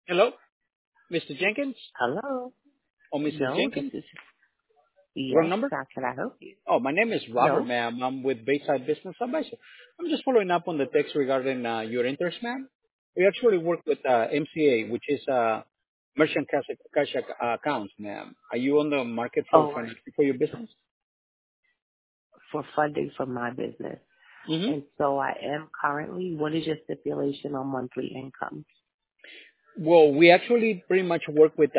Hello, Mr. Jenkins Hello. or Mrs. No, this Jenkins? is Wrong yes. number? How can I help you? Oh, my name is Robert, No. ma'am. I'm with Bayside Business Advisor. I'm just following up on the text regarding your interest, ma'am. We actually work with MCA, which is Merchant Cash Accounts, ma'am. Are you on the market for Oh, financing for your business? for funding for my business. Mm-hmm. And so I am currently. What is your stipulation on monthly income? Well, we actually pretty much work with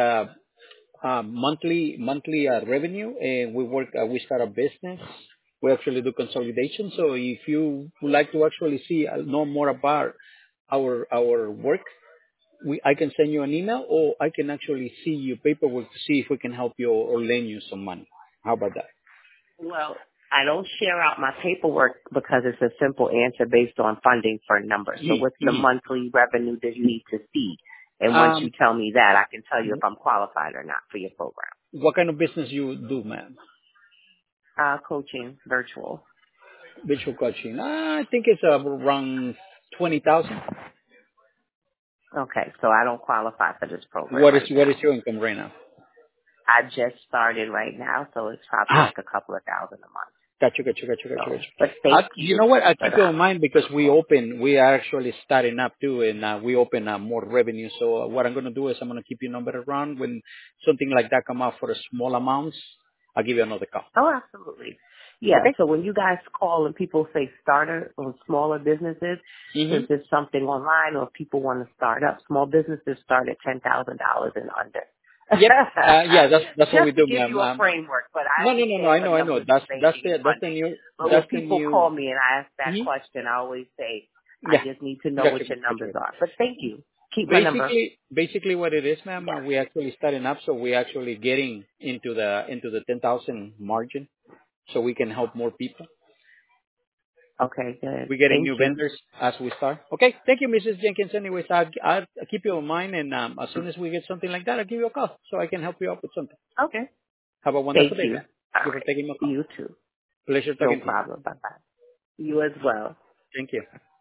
monthly revenue, and we start a business. We actually do consolidation. So if you would like to actually know more about our work, I can send you an email, or I can actually see your paperwork to see if we can help you or lend you some money. How about that? Well, I don't share out my paperwork because it's a simple answer based on funding for numbers. So what's the Mhm. monthly revenue that you need to see? And once you Um, tell me that, I can tell you if I'm qualified or not for your program. what kind of business you do, ma'am? Coaching, virtual. Visual coaching. I think it's around 20,000. Okay, so I don't qualify for this program What is right what is now. your income right now? I just started right now, so it's probably Ah, like a couple of thousand a month. Gotcha. So, but thank You you. know what? I But keep you in mind because we are actually starting up too, and we open more revenue. So what I'm going to do is I'm going to keep your number around. When something like that come out for a small amounts, I'll give you another call. oh, absolutely. Yeah. Okay? So when you guys call and people say starter or smaller businesses, Mm-hmm. since it's something online or people want to start up, small businesses start at $10,000 and under. Yep. Yeah, that's what we Just to do, give ma'am. you a framework, but I No. understand I for know. numbers and banking and That's the funding. new. But when That's the people new. call me and I ask that Mm-hmm. question, I always say, I Yeah. just need to know what your numbers Gotcha. are. But thank you. Keep my number. Basically what it is, ma'am, we actually starting up, so we actually getting into the 10,000 margin, so we can help more people. Okay, good. We're getting Thank new you. vendors as we start. Okay, thank you, Mrs. Jenkins. Anyways, I'll keep you in mind, and as soon as we get something like that, I'll give you a call so I can help you out with something. Okay. Have a wonderful Thank day, you. ma'am. All Thank you for right. taking my call. You too. Pleasure No talking to you. problem. Bye bye. You as well. Thank you.